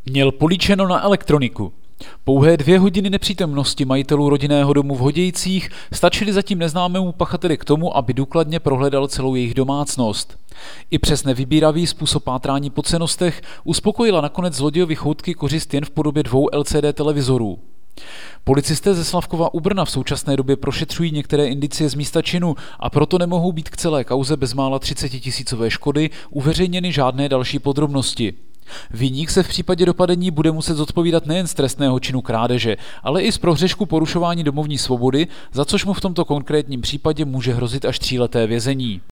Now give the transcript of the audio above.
Měl políčeno na elektroniku. Pouhé 2 hodiny nepřítomnosti majitelů rodinného domu v Hodějcích stačily zatím neznámému pachateli k tomu, aby důkladně prohledal celou jejich domácnost. I přes nevybíravý způsob pátrání po cenostech uspokojila nakonec zlodějovi choutky kořist jen v podobě 2 LCD televizorů. Policisté ze Slavkova u Brna v současné době prošetřují některé indicie z místa činu a proto nemohou být k celé kauze bezmála 30 000 škody uveřejněny žádné další podrobnosti. Viník se v případě dopadení bude muset zodpovídat nejen z trestného činu krádeže, ale i z prohřešku porušování domovní svobody, za což mu v tomto konkrétním případě může hrozit až 3leté vězení.